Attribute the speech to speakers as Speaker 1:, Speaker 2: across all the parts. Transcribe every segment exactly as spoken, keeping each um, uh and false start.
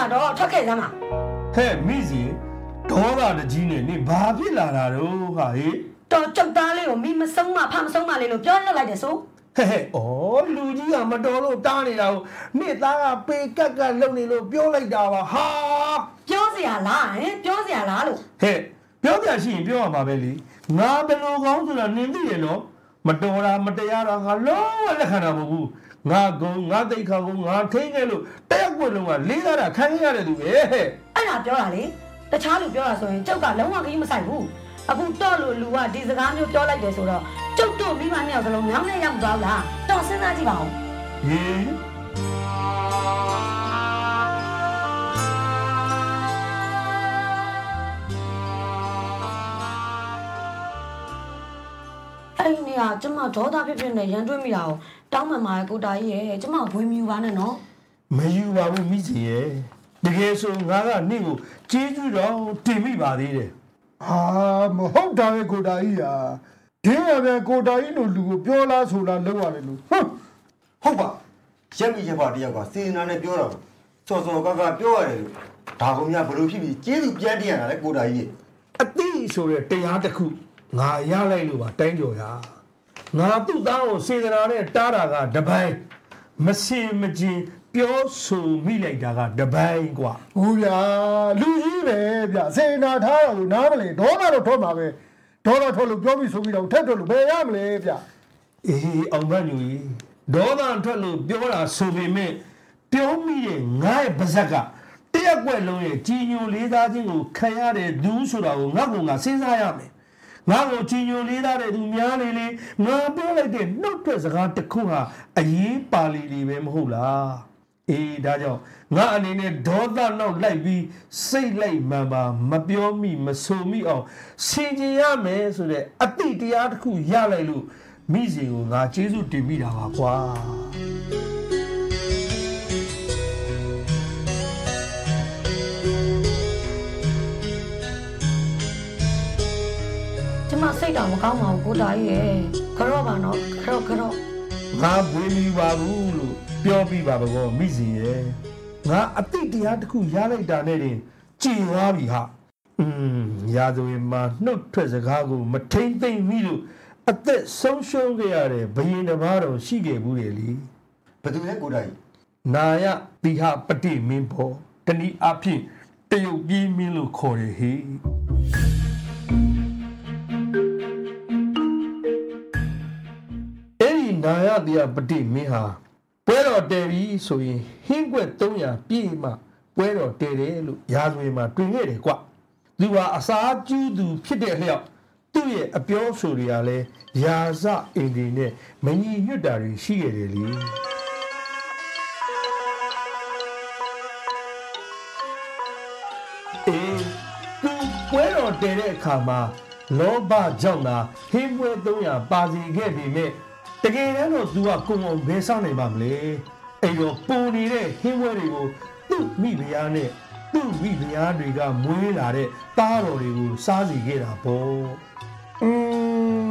Speaker 1: တော့ထွက်ခဲ့စမ်းပါ
Speaker 2: ဟဲ့မိစီဒေါသတကြီးနဲ့နေဘာဖြစ်လာတာတော့ဟာဟေး
Speaker 1: တော်ကြောက်သားလေးကိုမိမဆုံးမဖမဆုံးမလေးလို့ပြောလွတ်လိုက်တယ်ဆို
Speaker 2: ဟဲ့ဟဲ့ဩလူကြီးကမတော်လို့တားနေတာကိုနေ့သားကပေကက်ကက်လုံနေလို့ပြောလိုက်တာပါဟာ
Speaker 1: ပြောစရာလားဟင်ပြောစရာလားလို့
Speaker 2: ဟဲ့ပြောပြရှိရင်ပြောရမှာပဲလေငါဘယ်လိုကောင်းဆိုတာနင်သိရနော်မတော်တာမတရားတာငါလုံးဝလက်ခံတာမဟုတ်ဘူးငါကုန်းငါသိခါကုန်းငါထိန်းခဲ့လို့တရက်ကွက်လုံးကလေးစားတာခံရတဲ့သူပဲဟဲ့
Speaker 1: အဲ့ဒါပြောတာလေတခြားလူပြောတာဆိုရင်ကျုပ်ကလုံးဝခကြီးမဆိုင်ဘူးအခုတော့လို့လူကဒီစကားမျိုးပြောလိုက်တယ်ဆိုတော့ကျုပ်တို့မိမနှစ်ယောက်စလုံးမြောင်းနဲ့ရောက်သွားလားတော့စဉ်းစားကြည့်ပါဦး
Speaker 2: ဟင်
Speaker 1: အဲ့နေကကျမဒေါသဖြစ်ဖြစ်နဲ့ရန်တွေ့မိတာကိုတောင်းပန်ပါရဲ့ကိုတာကြီးရဲ့ကျမဝေမယူပါနဲ့နော်
Speaker 2: မယူပါဘူးမိစီရဲ့တကယ်ဆိုငါကနေ့ကိုကျေးဇူးတော်တင်မိပါသေးတယ်
Speaker 3: ဟာမဟုတ်တာပဲကိုတာကြီးဟာဒင်းရပြန်ကိုတာကြီးလိုလူကိုပြောလားဆိုလားလောက်ရတယ်လို့
Speaker 4: ဟုတ်ဟုတ်ပါရက်မိရက်ပါတယောက်ကစေနာနဲ့ပြောတာစောစောကကပြောရတယ်လို့ဒါကောင်များဘလို့ဖြစ်ပြီးကျေးဇူးပြန်တင်ရတာလေကိုတာကြီး
Speaker 2: အတိဆိုတဲ့တရားတစ်ခုငါရလိုက်လို့ပါတိုင်းကြော်ရငါသူ့သားကိုစေတနာနဲ့တားတာကတပိုင်းမစင်မကျင်ပြောဆိုမိလိုက်တာကတပိုင်းกว่า
Speaker 3: ဟုတ်ဗျာလူကြီးပဲဗျစေနာထားတာလို့နားမလဲဒေါသတော့ထွက်မှာပဲဒေါသထွက်လို့ပြောပြီးဆိုပြီးတော့ထက်ထွက်လို့ဘယ်ရမလဲဗျ
Speaker 2: အေးအောင်မညူကြီးဒေါသထွက်လို့ပြောတာဆိုပေမဲ့ပြောမိတဲ့ငါ့ရဲ့ပါဇက်ကတရက်ွက်လုံးရဲ့ကြီးညိုလေးသားချင်းကိုခံရတဲ့ဒူးဆိုတာကိုငါ့ကိုငါစဉ်းစားရမယ်ငါ့ကိုကြီးညိုလေးသားတဲ့သူများနေလေငါပြောလိုက်တဲ့နှုတ်ထွက်စကားတစ်ခုဟာအရေးပါလီလီပဲမဟုတ်လားအေးဒါကြောင့်ငါအနေနဲ့ဒေါသနောက်လိုက်ပြီးစိတ်လိုက်မှန်ပါမပြောမိမဆိုမိအောင်ဆင်ခြင်ရမယ်ဆိုတဲ့အတိတရားတစ်ခုရလိုက်လို့မိစီကိုငါကျေးဇူးတင်မိတာပါကွာ
Speaker 1: ကျမစိတ်တော်မကောင်းပါဘူးကိုတာကြီးရဲ့ခရော့ပါနော်ခရော့ခရော့
Speaker 2: ငါဘွေးမိပါဘူးလို့ပြောပြပါဘောမိစီရဲ့ငါအတိတရားတစ်ခုရလိုက်တာနဲ့တင်ကြည်သွားပြီဟာอืมရာဇဝင်မှာနှုတ်ထွက်စကားကိုမထိမ့်သိမ့်မိလို့အသက်ဆုံးရှုံးခဲ့ရတဲ့ဘယင်တစ်ပါးတော်ရှိခဲ့ဘူးလေလေ
Speaker 4: ဘယ်သူလဲကိုတာကြီး
Speaker 2: နာယတိဟပတိမင်းဘောတနည်းအားဖြင့်တရုတ်ပြည်မင်းလို့ခေါ်တယ်ဟေ့အဲ့ဒီနာယတိဟပတိမင်းဟာပွဲတော်တည်ပြီဆိုရင်ဟင်းကွက်သုံးရာပြည့်မှပွဲတော်တည်တယ်လို့ရာဇဝင်မှာတွင်ခဲ့တယ်ကွသူဟာအစာကျူးသူဖြစ်တဲ့လျောက်သူ့ရဲ့အပြောဆိုတွေကလည်းရာဇအင်ဒီနဲ့မညီညွတ်တာတွေရှိခဲ့တယ်လေအေးသူပွဲတော်တည်တဲ့အခါမှာလောဘကြောင့်သာဟင်းပွဲသုံးရာပါစီခဲ့ပေမဲ့တကယ်တော့သူကကိုယ်အောင်ဘယ်ဆောင်နိုင်ပါမလဲအဲ့တော့ပူနေတဲ့ဟင်းပွဲတွေကိုသူ့မိဖုရားနဲ့သူ့မိဖုရားတွေကမွေးလာတဲ့သားတော်တွေကိုစားစီခဲ့တာပေါ့
Speaker 3: อืม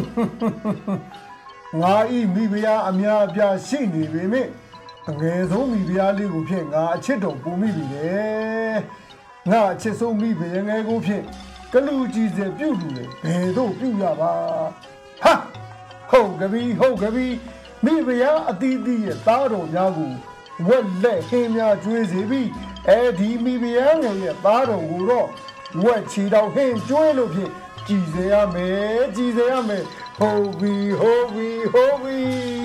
Speaker 3: ငါဤမိဖုရားအများအပြားရှိနေပေမဲ့အငယ်ဆုံးမိဖုရားလေးကိုဖြင့်ငါအချစ်တော်ပူမိပြီလေငါအချစ်ဆုံးမိဖုရားငယ်ကိုဖြင့်ကလူကြီးစေပြုတ်လူလေဘယ်တော့ပြုတ်ရပါဟာဟုတ်ကပြီဟုတ်ကပြီမိဖုရားအတီးတီးရဲ့သားတော်များကိုဝက်လက်ဟင်းများကျွေးစေပြီးအဲဒီမိဖုရားငယ်ရဲ့သားတော်ကိုတော့ဝက်ချီတော်ဟင်းကျွေးလို့ဖြင့်ကြည်စေရမယ်ကြည်စေရမယ်ဟုတ်ပြီဟုတ်ပြီဟုတ်ပြီ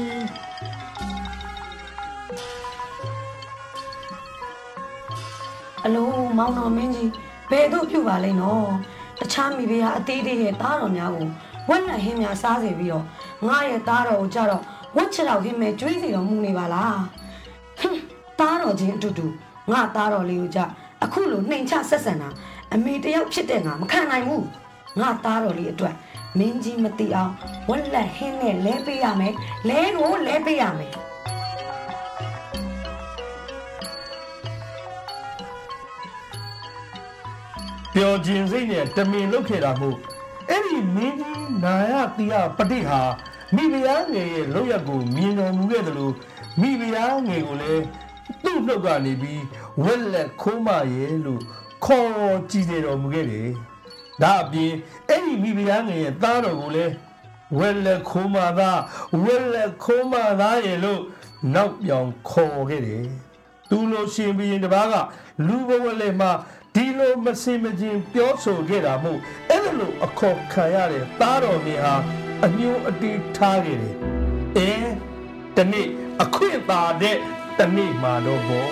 Speaker 1: အလုံးမောင်တော်မင်းကြီးဘယ်တော့ပြုတ်ပါလိမ့်နော်တခြားမိဖုရားအသေးသေးရဲ့သားတော်များကိုဝက်လက်ဟင်းများစားစေပြီးတော့ငါရဲ့သားတော်ကိုကြတော့ဝက်ချီတော်ဟင်းမဲ့ကျွေးစီတော်မူနေပါလားဟင်းသားတော်ချင်းအတူတူငါသားတော်လေးကိုကြအခုလိုနှိမ်ချဆက်ဆံတာအမေတယောက်ဖြစ်တဲ့ငါမခံနိုင်ဘူးငါသားတော်လေးအတွက်မင်းကြီးမသိအောင်ဝက်လက်ဟင်းနဲ့လဲပေးရမယ်လဲကိုလဲပေးရမယ်
Speaker 2: ပျော်ခြင်းစိတ်နဲ့တမင်လုပ်ခဲ့တာမို့အဲ့ဒီမင်းကြီးနာယတိယပတိဟာမိဖုရားငယ်ရဲ့လောက်ရက်ကိုမြင်တော်မူခဲ့တယ်လို့မိဖုရားငယ်ကိုလည်းသူ့နှုတ်ကနေပြီးဝက်လက်ခိုးမရဲ့လို့ခေါ်ကြည့်တယ်တော်မူခဲ့တယ်ဒါအပြင်အဲ့ဒီမိဖုရားငယ်ရဲ့သားတော်ကိုလည်းဝက်လက်ခိုးမသားဝက်လက်ခိုးမသားရဲ့လို့နောက်ပြောင်ခေါ်ခဲ့တယ်သူလိုရှင်ဘုရင်တစ်ပါးကလူဘဝလည်းမှာဒီလိုမစင်မချင်းပြောဆိုခဲ့တာမို့အဲ့လိုအခေါ်ခံရတဲ့သားတော်နေဟာအညိုအတီးထားခဲ့တယ်အဲတနေ့အခွင့်သာတဲ့တနေ့မှာတော့ဘော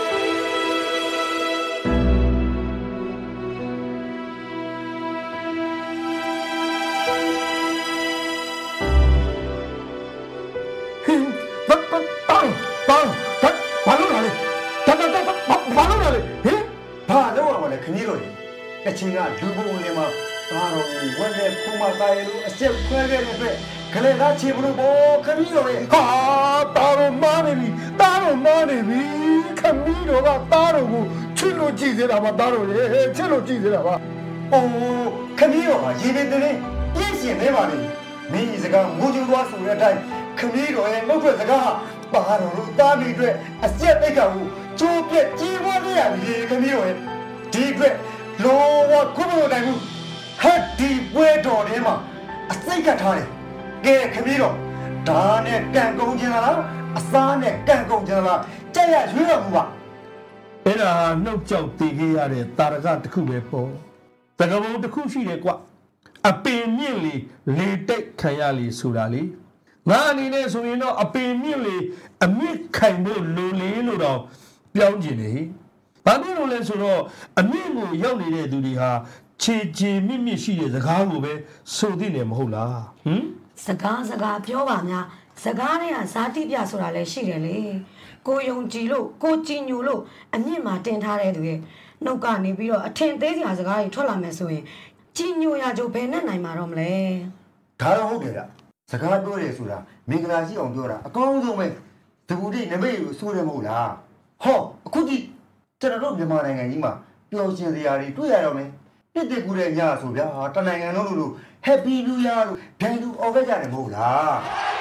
Speaker 4: ခမီးတော်ရဲ့အချင်းကလူဘုံနေမှာဒါတော့ဝက်လက်ခုမသားရဲ့လို့အဆက်ခွဲခဲ့တဲ့အတွက်ခလေသားချေဘလို့ဘောခမီးတော်ရဲ့
Speaker 3: ဟာတားတော့မားနေပြီတားတော့မားနေပြီခမီးတော်ကတားတော်ကိုချစ်လို့ကြည့်သေးတာပါတားတော်ရဲ့ချစ်လို့ကြည့်သေးတာပါ
Speaker 4: အိုးခမီးတော်ကရေနေတဲ့ပြည့်ရှင်နေပါလေမင်းစကားငိုကြွားဆိုတဲ့အတိုင်းခမီးတော်ရဲ့နှုတ်ထွက်စကားပါတော်လို့တားပြီးအတွက်အဆက်တိတ်ကကိုကျိုးပြက်ကြီးပွားနေရပြီခမီးတော်ရဲ့ဒီအတွက်လောဝခုမလို့နိုင်ဘူးဟတ်ဒီပွဲတော်ထဲမှာအစိတ်ကထားတယ်ကဲခမီးတော်ဒါနဲ့ကံကုန်ခြင်းလားအစားနဲ့ကံကုန်ခြင်းလားကြက်ရရွေးတော်မူပါ
Speaker 2: အဲ့ဒါနှုတ်ကြောက်တည်ခဲ့ရတဲ့တာရကတစ်ခုပဲပေါ့သကပုံတစ်ခုရှိတယ်ကွအပင်မြင့်လေလေတိတ်ခံရလေဆိုတာလေငါအနေနဲ့ဆိုရင်တော့အပင်မြင့်လေအမြင့်ခိုင်ဖို့လိုလေလို့တော့ပြောင်းကျင်တယ်ဘာဖြစ်လို့လဲဆိုတော့အမြင့်ကိုရောက်နေတဲ့သူတွေဟာခြေခြေမြင့်မြင့်ရှိတဲ့စကားကိုပဲဆိုသိနေမဟုတ်လားဟမ်
Speaker 1: စကားစကားပြောပါများစကားတွေကဇာတိပြဆိုတာလည်းရှိတယ်လေကိုယုံကြည်လို့ကိုကြည်ညိုလို့အမြင့်မှာတင်ထားတဲ့သူရဲ့နှုတ်ကနေပြီးတော့အထင်သေးစရာစကားတွေထွက်လာမယ်ဆိုရင်ကြည်ညိုရကြဘယ်နဲ့နိုင်မှာတော့မလဲ
Speaker 4: ဒါတော့ဟုတ်တယ်ဗျစကားပြောတယ်ဆိုတာမင်္ဂလာရှိအောင်ပြောတာအကောင်းဆုံးပဲတကူတိနမိတ်ကိုစိုးတယ်မဟုတ်လားဟောအခုကြည့်ကျွန်တော်တို့မြန်မာနိုင်ငံကြီးမှာပျော်ရွှင်စရာတွေတွေ့ရတော့မယ်တစ်တစ်ကူတဲ့ညဆိုဗျာတနိုင်ငံလုံးလို့လို့ Happy New Year လို့ဒန်လူအော်ခဲ့ကြတယ်မဟုတ်လား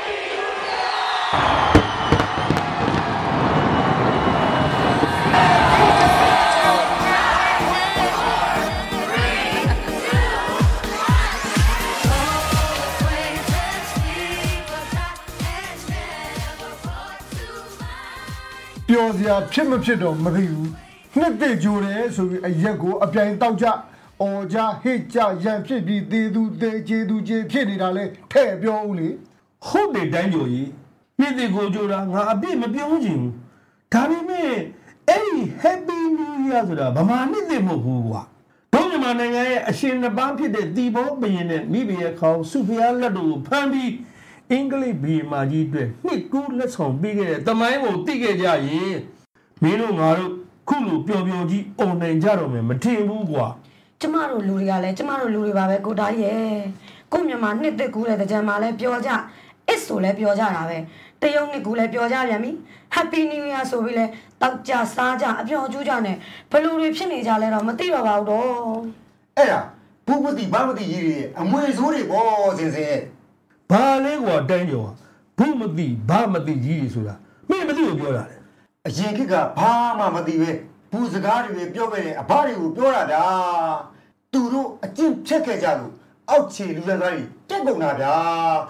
Speaker 3: ပျော်စရာဖြစ်မဖြစ်တော့မသိဘူးနှစ်သိကြိုးတယ်ဆိုပြီးအရက်ကိုအပြိုင်တောက်ကြအော်ကြဟစ်ကြရန်ဖြစ်ပြီးသေသူသေချေသူချေဖြစ်နေတာလဲထဲ့ပြောဦးလေ
Speaker 2: ဟုတ်တယ်တိုင်းကြိုကြီးနှစ်သိကိုကြိုးတာငါအပြစ်မပြောချင်ဘူးဒါပေမဲ့အဲ့ဒီ Happy New Year ဆိုတာဗမာနှစ်သိမဟုတ်ဘူးကွာတို့မြန်မာနိုင်ငံရဲ့အရှင်နှစ်ပန်းဖြစ်တဲ့တီဘောဘရင်နဲ့မိဘရဲ့ခေါင်းစုဖျားလက်တို့ဖမ်းပြီးအင်္ဂလိပ်ဘီမာကြီးအတွက်နှစ်ကူးလက်ဆောင်ပေးခဲ့တဲ့တမိုင်းကိုသိခဲ့ကြရင်မင်းတို့ငါတို့ခုလိုပျော်ပျော်ကြီးအုံနိုင်ကြတော့မယ်မထင်ဘူးကွာ
Speaker 1: ကျမတို့လူတွေကလည်းကျမတို့လူတွေပါပဲကိုသားရဲ့ကိုမြန်မာနှစ်သက်ကူးတဲ့ကြံမှာလည်းပျော်ကြအစ်ဆိုလည်းပျော်ကြတာပဲတရုတ်နှစ်ကူးလည်းပျော်ကြပြန်ပြီ Happy New Year ဆိုပြီးလဲတောက်ကြစားကြအပျော်ကျူးကြနဲ့ဘလူတွေဖြစ်နေကြလဲတော့မသိတော့ပါဘူးတော့
Speaker 4: အဲ့ဒါဘူးပတိဘာမတိကြီးတွေအမွေဆိုးတွေပေါ့စင်စင်
Speaker 2: ဘာလဲကွာတိုင်းကျော်ဘူးမသိဘာမသိကြီးတွေဆိုတာမင်းမသိဘူးပြောတာလေ
Speaker 4: အရင်ခေတ်ကဘာမှမသိပဲဘူးစကားတွေပြောခဲ့တဲ့အဘတွေကိုပြောတာဗျာသူတို့အကျင့်ဖြတ်ခဲ့ကြလို့အောက်ခြေလူလတ်သားတွေတက်ကုန်တာဗျာ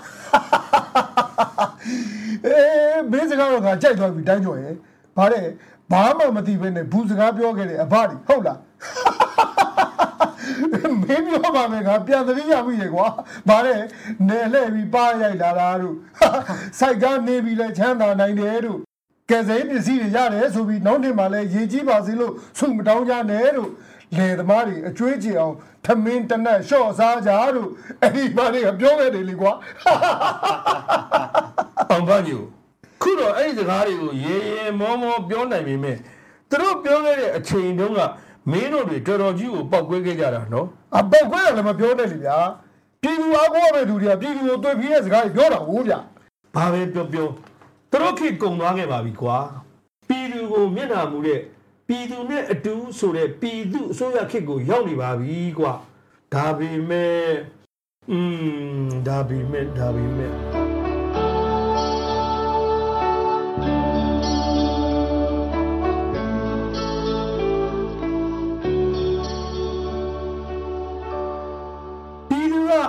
Speaker 3: အေးမင်းစကားတော့ငါကြိုက်သွားပြီတိုင်းကျော်ရဲ့ဘာလဲဘာမှမသိပဲနဲ့ဘူးစကားပြောခဲ့တဲ့အဘတွေဟုတ်လားမင်းပြောပါမယ်ငါပြန်သတိရပြီလေကွာဗါတဲ့နယ်လှည့်ပြီးပါရိုက်လာတာတို့စိုက်ကားနေပြီးလဲချမ်းသာနိုင်တယ်တို့ကဲစိမ်းပစ္စည်းတွေရတယ်ဆိုပြီးနောက်နေ့မှလဲရေကြီးပါစေလို့ဆုမတောင်းကြနဲ့တို့လေသမားတွေအကျွေးကြအောင်ထမင်းတနက်လျှော့စားကြတို့အဲ့ဒီဘာတွေကပြောခဲ့တယ်လေကွာ
Speaker 2: အောင်ပါညိုခုတော့အဲ့ဒီစကားတွေကိုရေရေမောမောပြောနိုင်ပေမဲ့သူတို့ပြောခဲ့တဲ့အချိန်တုန်းကမင်းတို့တွေတော်တော်ကြီးကိုပောက်ကွဲခဲ့ကြတာနော်
Speaker 3: အပောက်ကွဲတယ်လည်းမပြောနဲ့လေဗျာပြည်သူအားကိုးရတဲ့လူတွေကပြည်သူကိုတွေ့ပြီးတဲ့စကားတွေပြောတာဟုတ်ဗျာ
Speaker 2: ဘာပဲပြောပြောသူတို့ခေကုံသွားခဲ့ပါပြီကွာပြည်သူကိုမျက်နှာမူတဲ့ပြည်သူနဲ့အတူဆိုတဲ့ပြည်သူအစိုးရခေကိုရောက်နေပါပြီကွာဒါပေမဲ့อืมဒါပေမဲ့ဒါပေမဲ့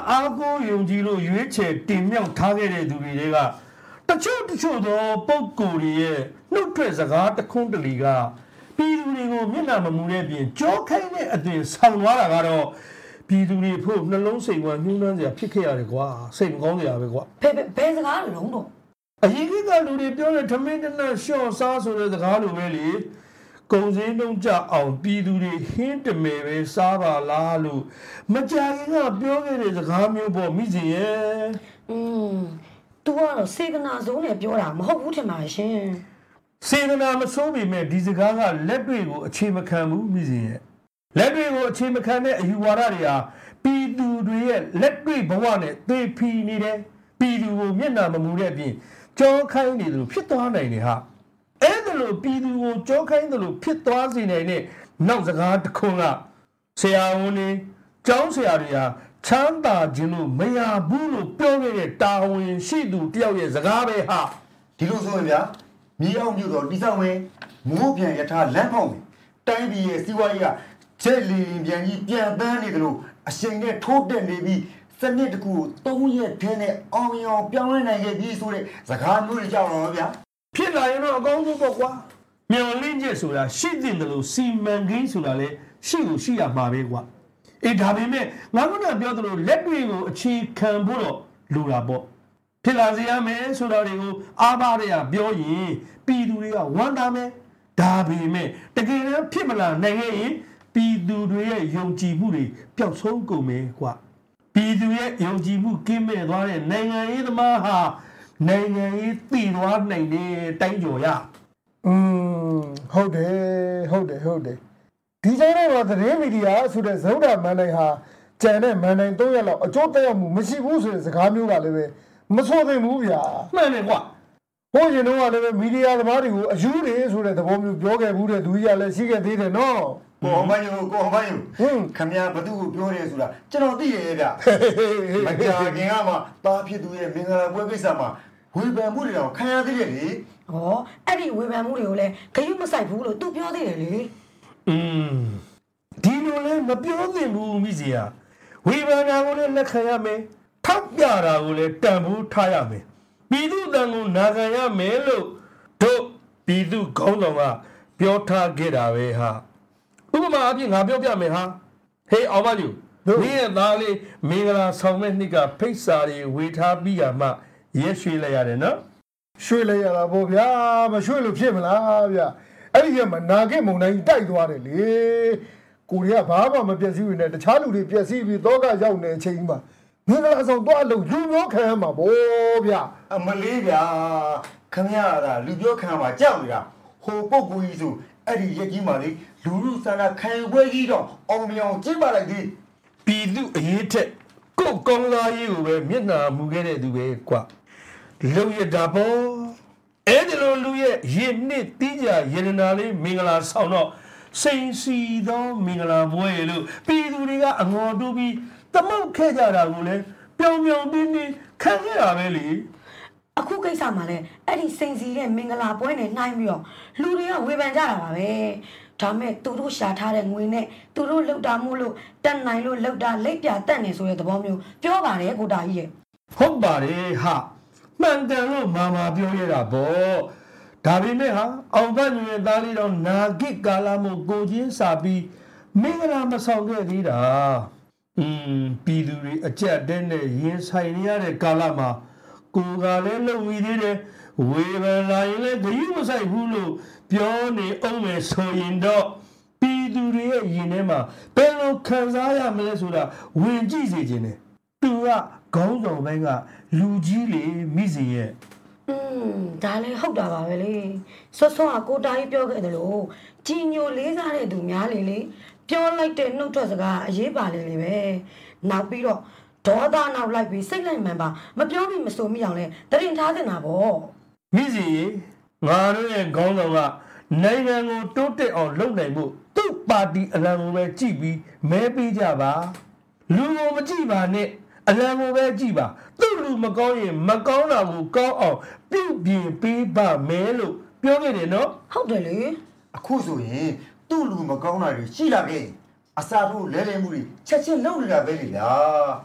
Speaker 2: အားကိုးယုံကြည်လို့ရွေးချယ်တင်မြှောက်ထားခဲ့တဲ့သူတွေကတချို့တချို့သောပုံကိုယ်တွေရဲ့နှုတ်ထွက်စကားတခွန်းတလီကပြည်သူတွေကိုမျက်နှာမမူတဲ့ပြင်ကြောခိုင်းတဲ့အသွင်ဆောင်သွားတာကတော့ပြည်သူတွေဖို့နှလုံးစိမ်ဝမ်းညှိုးနှမ်းစရာဖြစ်ခဲ့ရတယ်ကွာစိတ်မကောင်းစရာပဲကွာ
Speaker 1: ဘယ်ဘယ်စကားလုံးတော့
Speaker 2: အရင်ကလူတွေပြောတဲ့ထမင်းတနတ်ရှော့စားဆိုတဲ့စကားလိုပဲလေကုံစင်းနှုံးကြအောင်ပြည်သူတွေဟင်းတမယ်ပဲစားပါလားလို့မကြာခင်ကပြောခဲ့တဲ့စကားမျိုးပေါ့မိစီရဲ့
Speaker 1: อืม तू ကတော့စေတနာဆုံးနဲ့ပြောတာမဟုတ်ဘူးထင်ပါရှင်
Speaker 2: စေတနာမစိုးပေမဲ့ဒီစကားကလက်တွေကိုအခြေမခံဘူးမိစီရဲ့လက်တွေကိုအခြေမခံတဲ့အယူဝါဒတွေဟာပြည်သူတွေရဲ့လက်တွေ့ဘဝနဲ့သေဖီနေတယ်ပြည်သူကိုမျက်နှာမမူတဲ့အပြင်ကြောခိုင်းနေတယ်လို့ဖြစ်သွားနိုင်တယ်ဟာအဲ့ဒါလို့ပြည်သူကိုကြောခိုင်းတယ်လို့ဖြစ်သွားစေနိုင်တဲ့နောက်စကားတစ်ခုကဆရာဝန်တွေကျောင်းဆရာတွေဟာချမ်းသာခြင်းလို့မရဘူးလို့ပြောခဲ့တဲ့တာဝန်ရှိသူတယောက်ရဲ့စကားပဲဟာ
Speaker 4: ဒီလိုဆိုရင်ဗျာမြေအောင်မြို့တော်တိဆောက်မယ်မိုးပြန်ရထားလမ်းဖောက်မယ်တိုင်းပြည်ရဲ့စီးပွားရေးကကျက်လီပြန်ကြီးပြန်ပန်းနေတယ်လို့အရှိန်နဲ့ထိုးတက်နေပြီးစနစ်တစ်ခုကိုသုံးရက်ထဲနဲ့အောင်ရောင်ပြောင်းလဲနိုင်ခဲ့ပြီးဆိုတဲ့စကားမျိုးတွေကြောက်တော့ဗျာ
Speaker 2: ဖြစ်လာရင်တော့အကောင်းဆုံးပေါ့ကွာမျော်လင့်ချက်ဆိုတာရှိတဲ့လို့စီမံကိန်းဆိုတာလေရှိကိုရှိရမှာပဲကွာအေးဒါပေမဲ့ငါကပြောသလိုလက်တွေကိုအခြေခံဖို့တော့လိုတာပေါ့ဖြစ်လာစေရမယ်ဆိုတာတွေကိုအားပါရပြောရင်ပြည်သူတွေကဝမ်းသာမယ်ဒါပေမဲ့တကယ်တော့ဖြစ်မလာနိုင်ခဲ့ရင်ပြည်သူတွေရဲ့ယုံကြည်မှုတွေပျောက်ဆုံးကုန်မယ်ကွာပြည်သူရဲ့ယုံကြည်မှုကင်းမဲ့သွားတဲ့နိုင်ငံရေးသမားဟာနိုင်ငံရေးတည်သွားနိုင်တဲ့တိုင်းကျော်ရ
Speaker 3: อืมဟုတ်တယ်ဟုတ်တယ်ဟုတ်တယ်ဒီချိန်တော့သတင်းမီဒီယာဆိုတဲ့ဇုံတာမန်တိုင်းဟာကြံတဲ့မန်တိုင်းသုံးရက်လောက်အကျိုးသက်ရောက်မှုမရှိဘူးဆိုတဲ့စကားမျိုးကလည်းပဲမဆိုသင့်ဘူးဗျာ
Speaker 2: မှန်တယ်ကွာ
Speaker 3: ဟိုရင်တော့လည်းပဲမီဒီယာသမားတွေကိုအယူတွေဆိုတဲ့သဘောမျိုးပြောခဲ့ဘူးတဲ့သူကြီးကလည်းရှိခဲ့သေးတယ်နော်
Speaker 4: ကိုအောင်မယူကိုအောင်မယူ
Speaker 3: ဟင်း
Speaker 4: ခမရဘသူ့ကိုပြောတယ်ဆိုတာကျွန်တော်သိရရဲ့ဗျမကြာခင်ကမှတားဖြစ်သူရဲ့မင်္ဂလာပွဲကိစ္စမှာဝေဖန်မှုတွေတော့ခံရသေးတယ်လေ
Speaker 1: ဟောအဲ့ဒီဝေဖန်မှုတွေကိုလည်းဂရုမစိုက်ဘူးလို့ तू ပြောသေးတယ်လေ
Speaker 2: อืมဒီလိုလဲမပြောသင့်ဘူးမိစီယာဝေဘာနာကိုလည်းလက်ခံရမယ်ထောက်ပြတာကိုလည်းတန်ဖိုးထားရမယ်ပြည်သူတန်ကိုနာခံရမယ်လို့တို့ပြည်သူခေါင်းဆောင်ကပြောထားခဲ့တာပဲဟာဥပမာအဖြစ်ငါပြောပြမယ်ဟာဟေးအောင်မယူမင်းရဲ့သားလေးမင်္ဂလာဆောင်မဲ့နှစ်ကဖိတ်စာတွေဝေထားပြီးရမှရက်ရွှေ့လိုက်ရတယ်နော်
Speaker 3: ရွှေ့လိုက်ရတာပေါ့ဗျာမရွှေ့လို့ဖြစ်မလားဗျာအဲ့ဒီကမှနာခဲ့မုံတိုင်းတိုက်သွားတယ်လေကိုရီးယားဘာမှမပြည့်စည်ဘူးနဲ့တခြားလူတွေပြည့်စည်ပြီးတော့ကရောက်နေတဲ့အချိန်မှာမင်္ဂလာဆောင်တော့လို့လူမျိုးခံရမှာပေါ့ဗျာ
Speaker 4: အမလေးဗျာခမရတာလူပြောခံမှာကြောက်နေတာဟိုပုတ်ကူကြီးဆိုအဲ့ဒီရက်ကြီးမှာလေလူလူဆန္ဒခံယူပွဲကြီးတော့အောင်မြောင်ကျင်းပလိုက်သေး
Speaker 2: ပြည်သူအရေးထက်ကိုယ်ကောင်းသားရေးကိုပဲမျက်နှာမူခဲ့တဲ့သူပဲကွာလုံရတာပေါ့အဲ့ဒီလိုလူရဲ့ရင်းနှစ်တီးကြရတနာလေးမင်္ဂလာဆောင်တော့စိန်စီသောမင်္ဂလာပွဲလို့ပြည်သူတွေကအငေါ်တူပြီးသမုတ်ခဲ့ကြတာကိုလည်းပြောင်ပြောင်တင်းတင်းခံခဲ့ရပဲလေ
Speaker 1: အခုကိစ္စမှာလည်းအဲ့ဒီစိန်စီတဲ့မင်္ဂလာပွဲနဲ့နှိုင်းပြီးတော့လူတွေကဝေဖန်ကြတာပါပဲဒါမဲ့သူတို့ရှာထားတဲ့ငွေနဲ့သူတို့လှုပ်တာမှုလို့တက်နိုင်လို့လှုပ်တာလက်ပြတက်နေဆိုတဲ့သဘောမျိုးပြောပါတယ်ကိုတာကြီးရဲ့
Speaker 2: ဟုတ်ပါတယ်ဟာမှန်တယ်လို့မာမာပြောရတာပေါ့ဒါပေမဲ့ဟာအောင်ပတ်ညွေသားလေးတော့နာဂစ်ကာလာမို့ကိုချင်းစာပြီးမင်္ဂလာမဆောင်ခဲ့သေးတာอืมပြည်သူတွေအကြက်တဲနဲ့ရင်ဆိုင်နေရတဲ့ကာလမှာကိုကလည်းလုံပြီးသေးတယ်ဝေဘန်လာရင်လည်းဂရုမစိုက်ဘူးလို့ပြောနေအောင်မယ်ဆိုရင်တော့ပြည်သူတွေရဲ့ရင်ထဲမှာဘယ်လိုခံစားရမလဲဆိုတာဝင်ကြည့်စေခြင်းနဲ့သူကခေါင်းဆောင်ပိုင်းကလူကြီးလေမိစီရဲ့
Speaker 1: อืมဒါလည်းဟုတ်တာပါပဲလေဆွတ်ဆွတ်ကကိုတာကြီးပြောခဲ့တယ်လို့ကြီးညိုလေးစားတဲ့သူများလေလေပြောလိုက်တဲ့နှုတ်ထွက်စကားအရေးပါလေလေပဲနောက်ပြီးတော့ဒေါသနောက်လိုက်ပြီးစိတ်လိုက်မှန်ပါမပြောမိမဆိုမိအောင်လဲတရင်ထားတင်တာပေါ့
Speaker 2: မိစီငါတို့ရဲ့ခေါင်းဆောင်ကနိုင်ငံကိုတိုးတက်အောင်လုပ်နိုင်ဖို့သူ့ပါတီအလံကိုပဲကြည့်ပြီးမဲပေးကြပါလူကိုမကြည့်ပါနဲ့အလံကိုပဲကြည့်ပါသူ့လူမကောင်းရင်မကောင်းတာကိုကောင်းအောင်ပြုပြင်ပေးပါမယ်လို့ပြောခဲ့တယ်နော်
Speaker 1: ဟုတ်တယ်လေ
Speaker 4: အခုဆိုရင်သူ့လူမကောင်းတာတွေရှိလာခဲ့အစာတို့လဲလဲမှုတွေချက်ချင်းလုပ်နေတာပဲလေဗျာ
Speaker 2: င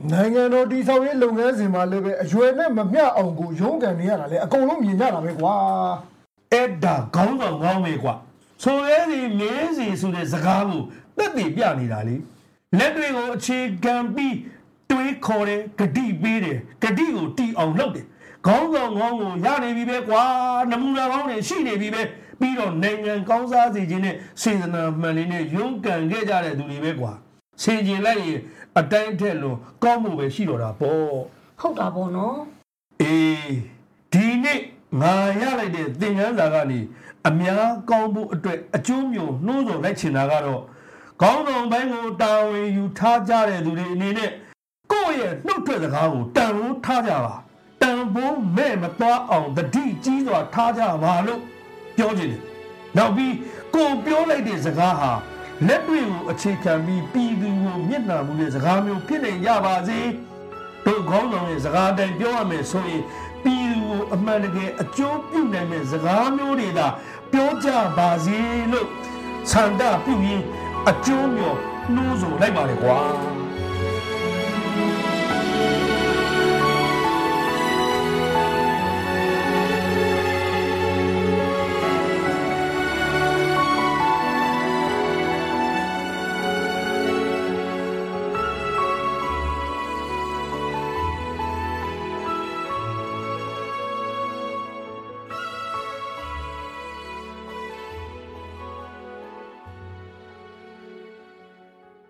Speaker 3: နိုင်ငံတော်တည်ဆောက်ရေးလုပ်ငန်းစဉ်မှာလည်းပဲအရွယ်နဲ့မမျှအောင်ကိုရုန်းကန်နေရတာလေအကုန်လုံးမြင်ကြတာပဲကွာ
Speaker 2: အဲ့ဒါခေါင်းဆောင်ကောင်းပဲကွာဆိုရဲစီမင်းစီဆိုတဲ့စကားကိုတက်တည်ပြနေတာလေလက်တွေကိုအခြေခံပြီးတွေးခေါ်တယ်ဂတိပေးတယ်ဂတိကိုတီအောင်လုပ်တယ်ခေါင်းဆောင်ကောင်းကိုရနေပြီပဲကွာနမူနာကောင်းတွေရှိနေပြီပဲပြီးတော့နိုင်ငံကောင်းစားစေခြင်းနဲ့စေတနာမှန်လေးနဲ့ရုန်းကန်ခဲ့ကြတဲ့သူတွေပဲကွာဆင်ကျင်လိုက်ရင်အတိုင်းထက်လို့ကောင်းမှုပဲရှိတော့တာပေါ့
Speaker 1: ဟုတ်တာပေါ့နော်
Speaker 2: အေးဒီနေ့ငါရလိုက်တဲ့သင်ခန်းစာကနေအများကောင်းဖို့အတွက်အကျိုးမျိုးနှိုးဆော်လိုက်ချင်တာကတော့ခေါင်းဆောင်ပိုင်းကိုတာဝန်ယူထားကြတဲ့သူတွေအနေနဲ့ကိုယ့်ရဲ့နှုတ်ထွက်စကားကိုတန်ဖိုးထားကြပါတန်ဖိုးမဲ့မသွားအောင်တတိကြီးစွာထားကြပါလို့ပြောချင်တယ်နောက်ပြီးကိုပြောလိုက်တဲ့စကားဟာလက်တွေကိုအခြေခံပြီးပြည်သူကိုမျက်နှာမူတဲ့စကားမျိုးဖြစ်နေကြပါစေတို့ခေါင်းဆောင်ရဲ့စကားတိုင်းပြောရမယ်ဆိုရင်ပြည်သူကိုအမှန်တကယ်အကျိုးပြုနိုင်တဲ့စကားမျိုးတွေသာပြောကြပါစေလို့ဆန္ဒပြုရင်းအကျိုးမျိုးနှိုးဆော်လိုက်ပါလေကွာ